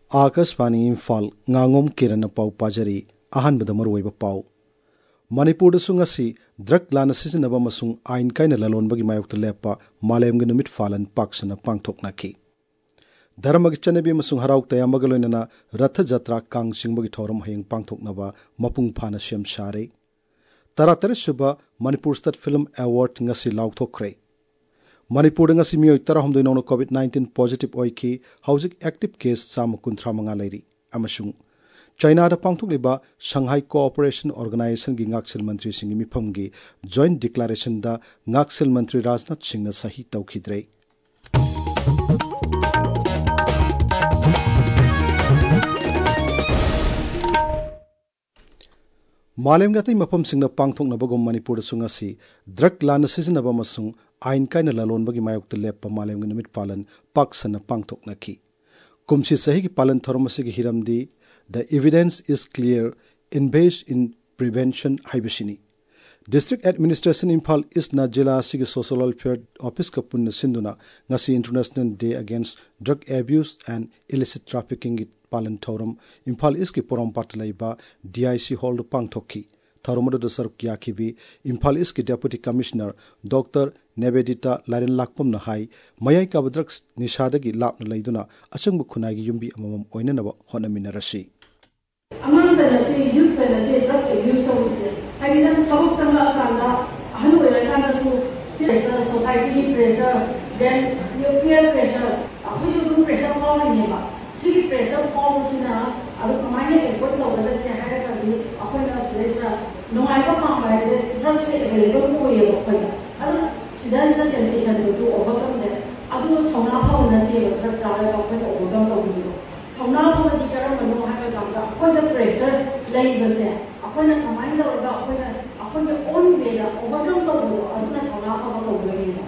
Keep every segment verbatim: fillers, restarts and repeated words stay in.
आकाशवाणी इम्फाल nganगom किरण पाउ पाजरी अहनबद मरुइब पाउ मणिपुर दसुंगसी ड्रग लाना सिजनब मसुंग आइन काइना ललोनबगी मायोक्त लेपा मालेमगे नुमित फालन पाक्सना पांगथोकनाखी धर्मगी चनबी मसुंग हराउ तयामग लोइनना रथ जत्रा कांग सिंगबगी थौरम हयेंग पांगथोकनबा मपुंग फाना सेम सारे तरातर सुबा Manipur state film award ngasi लाउथोखरे मणिपुर ngasi मियोय तरहमदोय नौनो कोविड नाइन्टीन पॉजिटिव ओइकी हाउजिक एक्टिव केस चाम कुंथ्रा मंगा लेरी अमसुंग चाइना दा पांगथोकलिबा शंघाई कोऑपरेशन ऑर्गेनाइजेशन गी ngaksil मंत्री सिंगी मिफमगी जॉइंट डिक्लेरेशन दा ngaksil मंत्री राजनाथ सिंह न सही तौखिद्रे मालेम गतई मफम सिंह पांगथोकनबगुम मणिपुर सुंगसी ड्रग लाना सिजनब मसुंग आइन काइना ललोनबगी मायोक्त लेप मालेम नुमित पालन पाक्सन पांगथोकनखी कुमसी सही की पालन थोरमसिगी हिरमदी the evidence is clear invest in prevention हाइबसिनी डिस्ट्रिक्ट एडमिनिस्ट्रेशन इम्फाल ईस्ट ना जिला सिगी सोशल वेलफेयर ऑफिस का पुण्य सिंधुना ngasi international day against drug abuse and illicit trafficking की पालन थौरम इम्फाल ईस्ट की पोरमपाट लैबा डीआईसी हॉल पांगथोकी थौरमद सरक याखिबी इम्फाल ईस्ट की डेप्यूटी कमिश्नर डॉक्टर नेबेडिता लारिन लाकपम न हाई मयाई का ड्रग्स निशादगी लापन लैदुना असंग खुनागी युम्बी अमम ओइननब होनमिनरसी among the youth and the drug abuse services. I mean, some of them are kind of, I know I kind of so pressure, society pressure, then your peer pressure. Who should do pressure for me? See pressure for us now. I don't mind it. What the weather they had to be. Upon us, this no, I don't know why the drugs available for you. I don't see that's the temptation to overcome that. I don't know how now that the drugs are overcome the video. थौना फमदी करम मनो हाय गामदा अखोय pressure लेबसे अखोयना कमाइन दरगा अखोयना अखोय ओन वेला ओवरकम तबो अदुना थौना फम तबो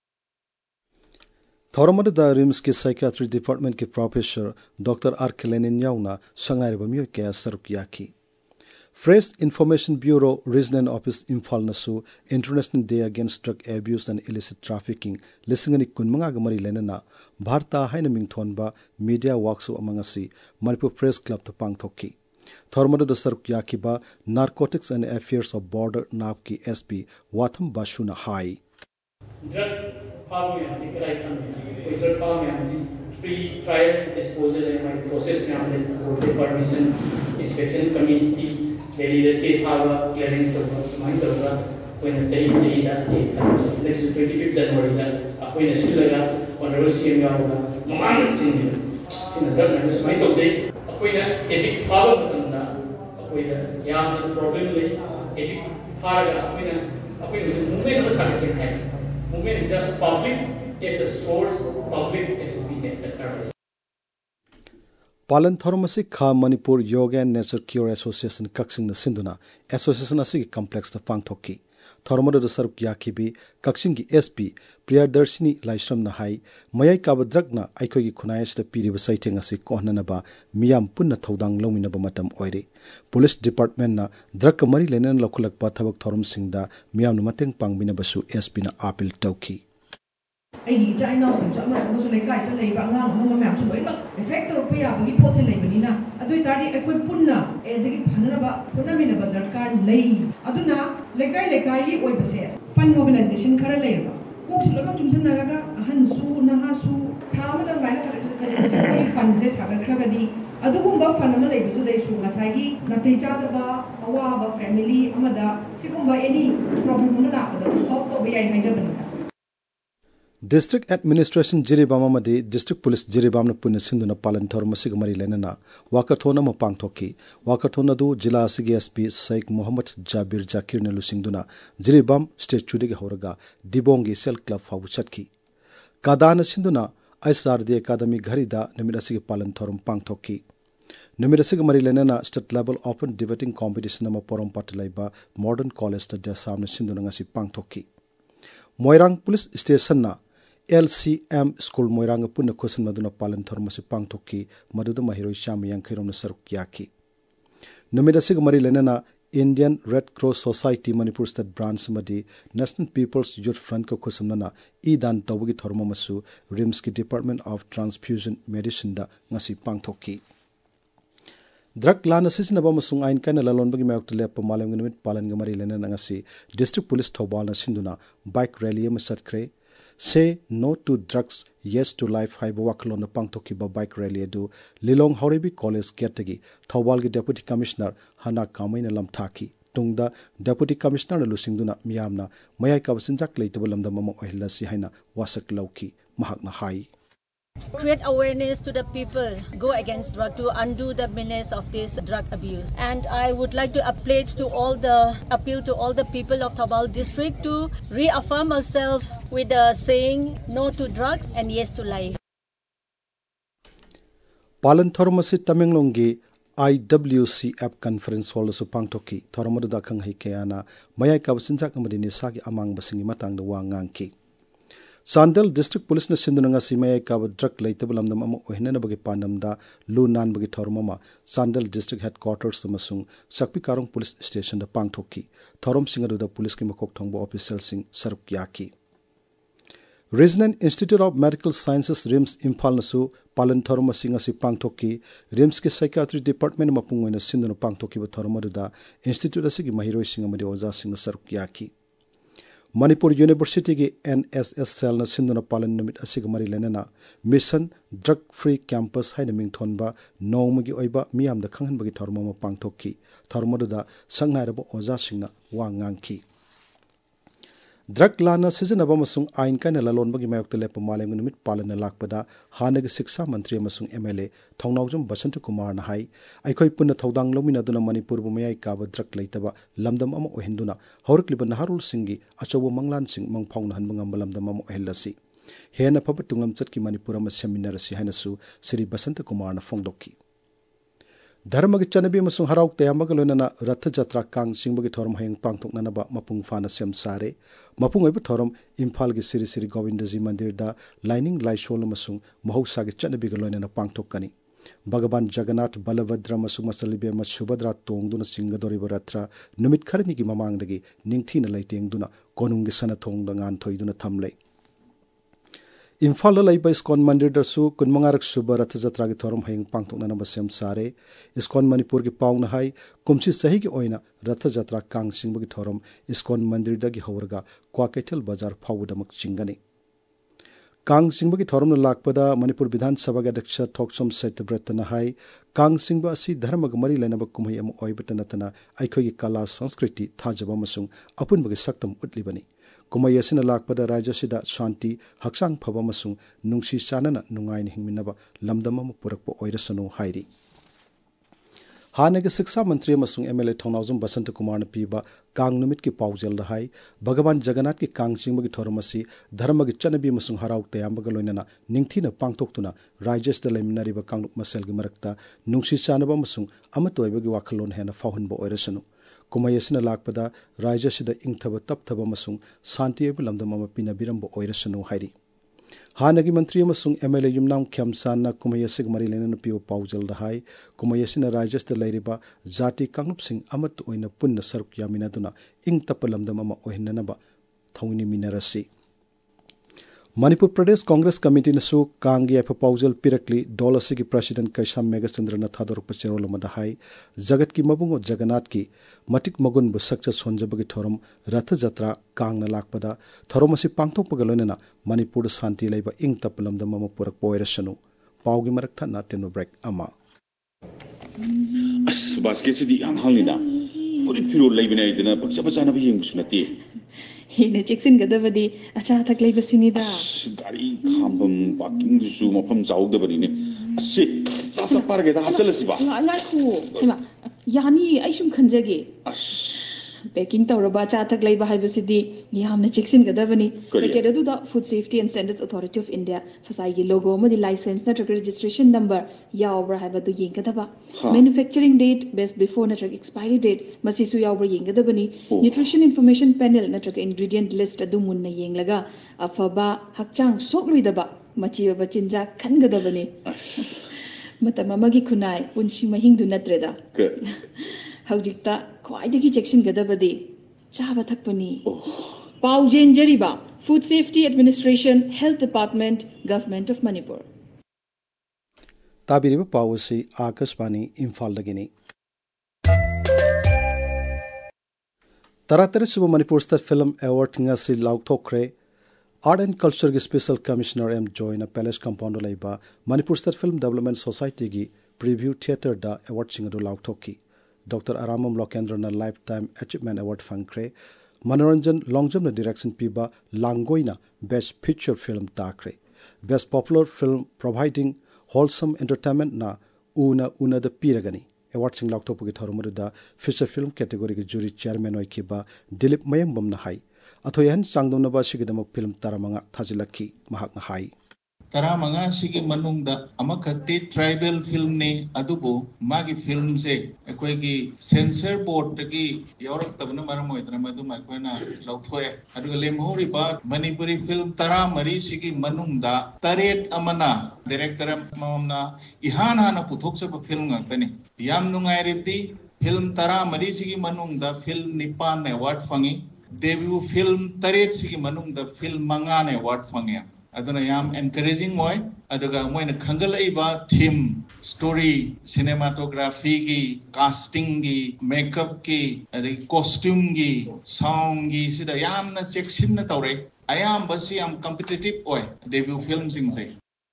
थौरमद द रिम्स के साइकियाट्री डिपार्टमेंट के प्रोफेसर डॉक्टर आर केलेनिन याउना संगाइरब मियो के सरकियाकी press information bureau regional office Imphal नसु international day against drug abuse and illicit trafficking लिसिंगनी कुनमंगा गमरी लेनना भारता हाइन मिंगथोनबा मीडिया वर्कशॉप अमंगसी मणिपुर प्रेस क्लब त पांगथोकी थौरमद द सरक याकिबा narcotics and affairs of border नाब की एसपी वाथम बाशुना हाई ड्रग फार्म में आने के लायक कोई ड्रग फार्म में आने pre trial disposal and process में आने court permission inspection committee Daily the chief power clearance to mind of when the day say that next twenty-fifth January that when the Silla on the Russian Yama, Maman Senior, Senator, and this might of say, when a big power with a young problem, a big paraga, when a movement of something hand. Movement is the public is a source, public is a business that carries. पालन थोरमसी खा Manipur yoga and nature cure association Kakching सिंधुना association असि complex द पांगथोकी थोरमद द सरक याखिबी कक्सिंग की एसपी प्रियदर्शिनी लाइश्रम न हाई मयाई काब ड्रगना आइखोगी खुनायस द पीरिब साइटिंग असि कोहननबा मियाम पुन्ना थौदांग लौमिनब मतम ओइरे पुलिस डिपार्टमेंट ना ड्रग मरी लेनन लखुलकपा थबक थोरम सिंह दा मियाम मतंग पांगबिनबसु एसपी ना अपील तौकी ꯑꯩꯒꯤ ꯏꯆꯥ ꯏꯅꯥꯎꯁꯤꯡꯁꯨ ꯑꯃꯁꯨ ꯂꯩꯀꯥꯏꯁꯤꯗ ꯂꯩꯕ ꯑꯉꯥꯡ ꯑꯃ ꯃꯌꯥꯝꯁꯨ ꯂꯣꯏꯅꯃꯛ ꯏꯐꯦꯛ ꯇꯧꯔꯛꯄ ꯌꯥꯕꯒꯤ ꯄꯣꯠꯁꯦ ꯂꯩꯕꯅꯤꯅ ꯑꯗꯨ ꯑꯣꯏꯇꯥꯔꯗꯤ ꯑꯩꯈꯣꯏ ꯄꯨꯟꯅ ꯑꯗꯒꯤ ꯐꯅꯅꯕ ꯍꯣꯠꯅꯃꯤꯟꯅꯕ ꯗꯔꯀꯥꯔ ꯂꯩ ꯑꯗꯨꯅ ꯂꯩꯀꯥꯏ ꯂꯩꯀꯥꯏꯒꯤ ꯑꯣꯏꯕꯁꯦ ꯐꯟ ꯃꯣꯕꯤꯂꯥꯏꯖꯦꯁꯟ ꯈꯔ ꯂꯩꯔꯕ ꯀꯣꯛꯁꯤ ꯂꯣꯏꯅꯃꯛ ꯆꯨꯝꯁꯤꯟꯅꯔꯒ ꯑꯍꯟꯁꯨ ꯅꯍꯥꯁꯨ ꯊꯥ ꯑꯃꯗ ꯑꯗꯨꯃꯥꯏꯅ ꯐꯟꯁꯦ ꯁꯥꯒꯠꯈ꯭ꯔꯒꯗꯤ ꯑꯗꯨꯒꯨꯝꯕ ꯐꯟ ꯑꯃ ꯂꯩꯕꯗꯨꯗꯩꯁꯨ ꯉꯁꯥꯏꯒꯤ ꯅꯥꯇꯩ ꯆꯥꯗꯕ ꯑꯋꯥꯕ ꯐꯦꯃꯤꯂꯤ ꯑꯃꯗ ꯁꯤꯒꯨꯝꯕ ꯑꯦꯅꯤ ꯄ꯭ꯔꯣꯕ꯭ꯂꯦꯝ ꯑꯃ ꯂꯥꯛꯄꯗ ꯁꯣꯜꯚ ꯇꯧꯕ ꯌꯥꯏ ꯍꯥꯏꯖꯕꯅꯤꯗ district administration Jiribam district police Jiribam पुण्य सिंधुना पालन थोरमसी मरी लेनना वाकथोन पांगथोकी वाकथोन अदु जिला असिगी एसपी शेख मोहम्मद जाबिर जाकिर ने लुसिंगदुना जिरीबाम स्टेचुदगी हौरगा दिबोंगी सेल क्लब फाउ चटकी कादान सिंधुना एसआरडी एकेडमी घरीदा निमित असिगी पालन थोरम पांगथोकी निमित असिगी मरी लेनना state level open debating competition अमा पोरम पाटलाइबा मॉडर्न कॉलेज द सामने सिंधुना ngasi पांगथोकी मोइरांग पुलिस स्टेशन ना L C M school Moirang पुण्य खुसन मदुना पालन थोरमसी पांगथोकी मदुद महिरोई चाम यांखैरोम सरक याकी नुमित असिग मरी लेनना Indian Red Cross Society Manipur State Branch amadi National People's Youth Front ko khusumnana idan tawgi thorma masu RIMS ki Department of Transfusion Medicine da ngasi pangthokki drug lana sisinaba masung ain kana lalonbagi mayok lepa malem gnimit palan gamari lena ngasi District Police Thobal na sinduna bike rally am satkre Say no to drugs, yes to life. Haiba wakalon na pangtoki ba bike rally adu Lilong Haurebi College Getagi Thawal gi Deputy Commissioner Hana Kamai na lamthaki tungda Deputy Commissioner na lusingduna miyamna mayai ka basinjak leitaba lamda mama ohilasi haina wasak lauki mahak na hai Create awareness to the people, go against drug to undo the menace of this drug abuse. And I would like to appeal to all the appeal to all the people of Thobal district to reaffirm ourselves with the saying no to drugs and yes to life. Palan Thormasi Tamenglongi I W C F conference hall su pangtoki Thormadu da khang hikayana mayai ka basinjak amadi ni sagi amang basingi matang da wangangki Sandal District Police na sindunanga simaya ka drug laitable amdam amo ohinana bagi pandamda lu nan bagi thormama Sandal District Headquarters amasung Sakpi Karong Police Station da pangthoki thorom singadu da police ki makok thongbo official sing saruk yaki Regional Institute of Medical Sciences RIMS Imphal nasu palan thorma singa si pangthoki RIMS ki Psychiatry Department mapungwena sinduna pangthoki ba thormadu da institute asigi mahiroi singa madi oja singa saruk yaki Manipur University ki N S S cell na sinduna palan numit asiga mari lenana mission drug free campus haina mingthonba nowmagi oiba miyam da khanghan bagi thorma ma pangthokki thorma da sangnairabo oja singna wangangki drug lana sizinaba masung ain kana lalon bagi mayok tele pa malem numit palan lakpada hanagi shiksha mantri masung M L A thongnawjum Basant Kumar na hai aikoi punna thodang lomina duna Manipur bu mayai ka ba drug leitaba lamdam ama ohinduna horkliba naharul singi achobo manglan sing mangphong han bangam lamdam ama ohellasi hena phaba tunglam chatki Manipur ama seminar si hanasu Sri Basant Kumar na phongdokki Dharma ki chanabi masung harauk tayamaga loinana Ratha Jatra Kang singbagi thorom hayang pangthoknana ba mapung fana sem sare mapung oiba thorom Imphal gi Sri Sri Govindaji Mandir da lining laishol masung mahausa gi chanabi ga loinana pangthokkani Bhagavan Jagannath Balabhadra masung masalibe ma Subhadra tongduna singadori baratra numit kharani gi mamangdagi ningthina laitengduna konung gi sana thongda ngan thoiduna thamlei Imphal la laiba Iskon Mandir da su kunmangarak suba Ratha Jatra gi thorom hayang pangthokna na basem sare Iskon Manipur gi paung na hai kumsi sahi gi oina Ratha Jatra kang singba gi thorom Iskon Mandir da gi hawrga Kwaketel Bazar phawudamak chingani Kang singba gi thorom na lakpada Manipur Vidhan Sabha ga Daksha Thoksom Saityabrata na hai Kang singba asi dharma ga mari lainaba kumhai am oibata natana aikhoi gi kala sanskriti thajaba masung apun bagi saktam utlibani Kumai asina lakpada raja sida shanti haksang phaba masung nungsi sanana nungai ni hingminaba lamdama ma purakpo oirasanu hairi Hanega Shiksha Mantri masung M L A Thongnawjum Basant Kumar na piba Kang numit ki paujel da hai Bhagavan Jagannath ki Kang singba gi thormasi dharma gi chanabi masung harauk tayamba ga loinana ningthina pangtoktuna rajas da leminari ba kangluk masel gi marakta nungsi sanaba masung amatoiba gi wakhalon hena fahunba oirasanu Kumai asina lakpada raja sida ingthaba tapthaba masung santi ebu lamdam ama pinabirambo oirasanu hairi Hanagi Mantri masung M L A Yumnam Khyamsan na Kumai asig mari lenana piwa paujal da hai Kumai asina rajas da lairiba jati kanglup sing amat oina punna saruk yamina duna ing tapa lamdam ama ohinanaba thawini minarasi Manipur Pradesh Congress Committee nasu Kangi aipa paujal pirakli Dolasi ki President Kaisam Megachandra na thadoruk pachero lamada hai Jagat ki mabungo Jagannath ki matik magun bu sakcha sonjabagi thorom Ratha Jatra Kang na lakpada thorom asi pangthok pagaloina Manipur santi laiba ing tapalam da mama purak poirasanu paugi marak tha na tenu break ama As baske sidi am halina puri piro laibina idina pakcha pachana bi hing sunati Hina Jackson gadavadi acha thak lay basinida gari khambam parking su mafam chawdabani ne asi tata parge da hapchalasi ba ngai khu hema yani ai sum khanjage as Baking Tauraba Chatak Laiba Hibasidi, Yamna Jackson Gadavani, Rekedu the Food Safety and Standards Authority of India, Fasai logo, the license, network registration number, Yaobra Habatu Yinkataba, manufacturing date, best before network expiry date, Masisu Yaobra Yinkadabani, nutrition information panel, network ingredient list, Adumuna Yinglaga, Afaba, Hakchang, Sokluidaba, Machiva Bachinja, Kangadabani, Matamamagi Kunai, Punshi Mahindu Natreda. हौजिकता ख्वाइदगी चेक्सिनगदबदि चाबा थकपनी पाउजेन जरिबा food safety administration health department government of Manipur ताबिरिबा पावसी आकाशवाणी इम्फालदगिनी तरातरे सुबह Manipur state film award ngasi लाउथोक्रे आर्ट एंड कल्चर की स्पेशल कमिश्नर एम जॉयना पैलेस कंपाउंड लाइबा Manipur state film development society की प्रीव्यू थिएटर दा अवार्ड सिंग दो लाउथोकी डॉक्टर आरामम लोकेंद्र ना लाइफ टाइम अचीवमेंट अवार्ड फंक्रे मनोरंजन लॉन्गजम डायरेक्शन पीबा लांगोइना बेस्ट फीचर फिल्म ताक्रे best popular film providing wholesome entertainment ना उना उना द पीरगनी अवार्ड सिंग लाउथोपगी थरमरुदा फीचर फिल्म कैटेगरी की जूरी चेयरमैन ओइखिबा दिलीप मयंगबम ना हाई अथोयहन चांगदमनबा सिगिदमक फिल्म तारामंगा थाजिलखी महकना हाई तारामंगा सिगी मनुंगदा अमखत्ति ट्राइबल फिल्म ने अदुबो मागी फिल्म से अखोय की सेंसर बोर्ड की यौरक तबना मरम होइदना मदु मखोयना लौथोय अदुग लेमहोरिबा मणिपुरी फिल्म तारा मरी सिगी मनुंगदा तरेट अमना डायरेक्टर ममना इहान हाना पुथोकसब फिल्म ngakani याम नुंगाइरिबदी फिल्म तारा मरी सिगी मनुंगदा फिल्म निपान ने अवार्ड फंगी डेब्यू फिल्म तरेट सिगी मनुंगदा फिल्म मंगा ने अवार्ड फंगे अदुना याम एनकरेजिंग मोय अदुगा मोयना खंगलैबा थीम स्टोरी सिनेमाटोग्राफी की कास्टिंग की मेकअप की अदि कॉस्ट्यूम की सॉन्ग की सिदा यामना सेक्शन तौरे अयाम बसी याम कॉम्पिटिटिव ओय डेब्यू फिल्म सिंग से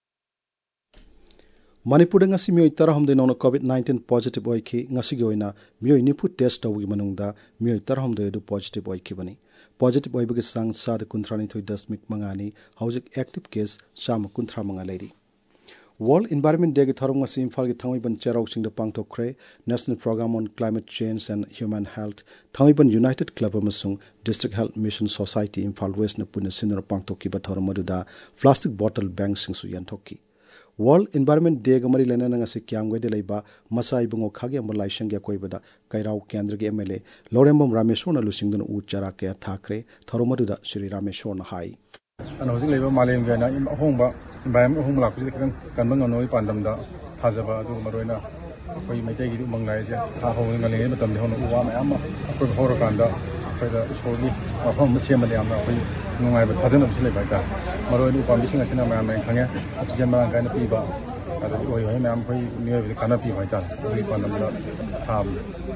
Manipur ngasi mioi tarahom de nono covid nineteen positive oiki ngasi gi oina mioi nipu test tawgi manungda mioi tarahom de du positive oiki bani positive oibagi sang sa de kuntrani thoi dasmik mangani hojik active case sam kuntra manga leiri World Environment Day gi tharom ngasi imphal gi thangoi ban cherau sing de pangthokre National Program on Climate Change and Human Health thangoi ban United Club amasung District Health Mission Society Imphal West na puna sinor pangthokki ba tharom maduda plastic bottle bank sing su yanthokki World Environment Day gamari lena nga si kyam gwe de leiba masai bungo khage am laisang ya koi bada kairau kendra ge M L A Lorembam Rameshwar na lusing dun u chara ke thakre thoromadu da Shri Rameshwar na hai ana hojik leiba malem ge na ahongba environment ahong lak ji kan kan bang noi pandam da thajaba du maroina koi maitai gi umang lai je tha ho ngal le matam de hon uwa ma am ko hor kan da faida sogi ahom sem ma am na koi nungai ba thajana bi leiba ka maroina upam bising asina ma ma khangya oxygen ma kan pi ba ada oi hoi ma am koi nioi bi kana pi ba ta koi pandam da tham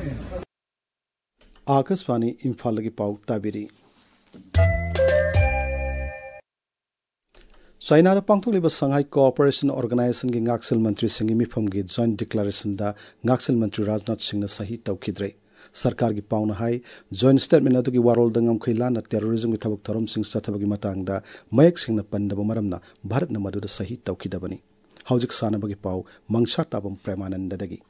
Akaswani Imphal gi pau tabiri China da pangtholiba Shanghai Cooperation Organization gi ngaksel mantri singi mifam gi joint declaration da ngaksel mantri Rajnath Singh na sahi tawkhidre sarkar gi pauna hai joint statement adu gi warol dangam khaila na terrorism gi thabuk thorom sing sathabagi matang da mayak sing na pandaba maramna Bharat na madu da sahi tawkhidabani hawjik sanabagi pau mangsha tabam premananda dagi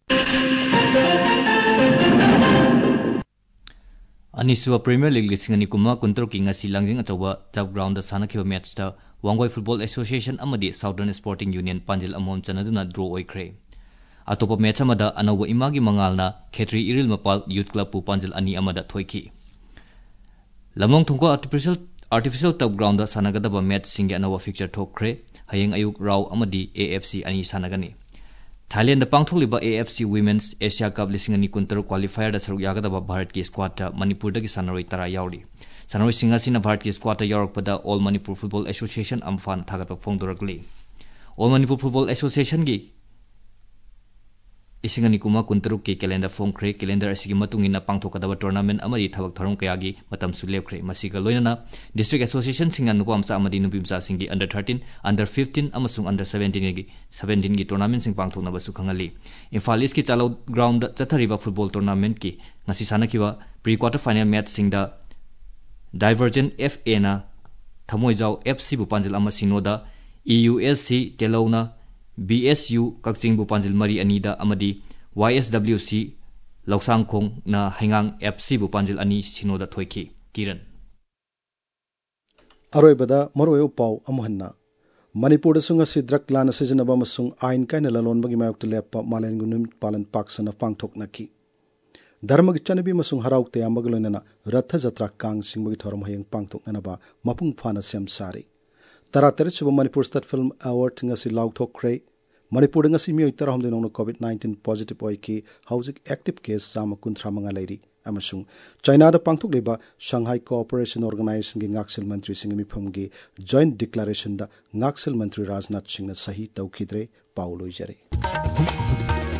Aniswa Premier League lising ani kuma kuntor ki ngasi langjing achawa top ground da sana khiba match ta Wangoi Football Association amadi Southern Sporting Union Panjil amom chanaduna draw oikre atopa match amada anawa imagi mangalna Khetri Iril Mapal Youth Club pu Panjil ani amada thoiki Lamong thungko artificial artificial top ground da sanagadaba match singe anawa fixture thokre hayeng ayuk raw amadi A F C ani sanagani Thailand da pangtholiba A F C Women's Asia Cup lising ani kuntar qualifier da saruk yagadaba Bharat ki squad ta Manipur da ki sanaroi tara yauri sanaroi singa sina Bharat ki squad ta yarak pada All Manipur Football Association amfan thagat phong dorakli All Manipur Football Association gi ising ani kuma kuntar ki calendar phong khre calendar asigi matung ina pangthokadaba tournament amari thabak tharom kaya gi matam su lepkhre masiga loinana District Association singa nupam cha amadi nupimsa singi under thirteen under fifteen amasung under seventeen gi seventeen gi tournament sing pangthokna ba su khangali Imphal East ki chalo ground chathariba football tournament ki ngasi sanakiwa pre quarter final match singda Divergent F A na Thamoijau F C bu Panjil ama sinoda E U S C Telona B S U Kakching bu Panjil mari anida amadi Y S W C Lausang Khong na Hengang F C bu Panjil ani sinoda thoiki Kiran Aroi bada moroyo pau amohanna Manipur da sunga si drak lana sijanaba masung ain kaina lalon bagi mayok to lepa malen gunum palan paksana pangthok naki Dharma gi chanabi masung harauk te amagloinana ratha jatra kang singbagi thorom hayeng pangthok nanaba mapung phana sem sari Taratari suba Manipur State Film Award ngasi lauk thokre Manipur ngasi mioi tarahom denong covid nineteen positive oiki hauzik active case sama kunthra manga leiri amasung China da pangthok leba Shanghai Cooperation Organization gi ngaksel mantri sing mifam gi joint declaration da ngaksel mantri Rajnath Singh na sahi taukhidre pauloi jare